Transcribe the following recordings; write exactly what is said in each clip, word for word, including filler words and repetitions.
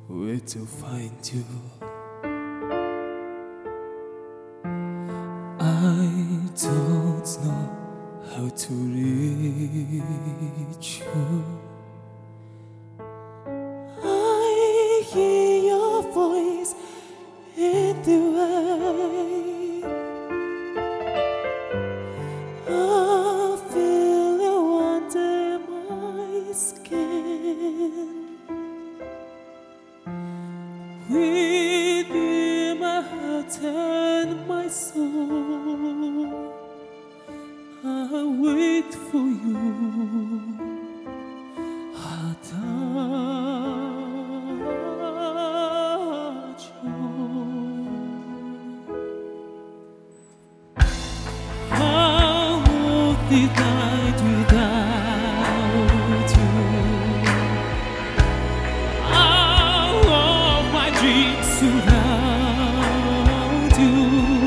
where to find you. I don't know how to reach you. I hear your voice in the way. I feel you under my skin. Within my heart and my soul, I wait for you. How did I without you? All of my dreams surround you.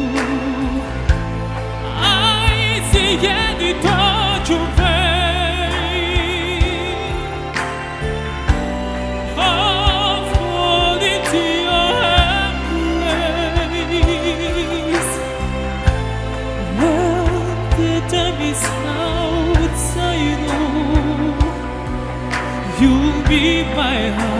I see any touch of pain. I'll fall into your embrace. Well, the time is out, I know you'll be my heart.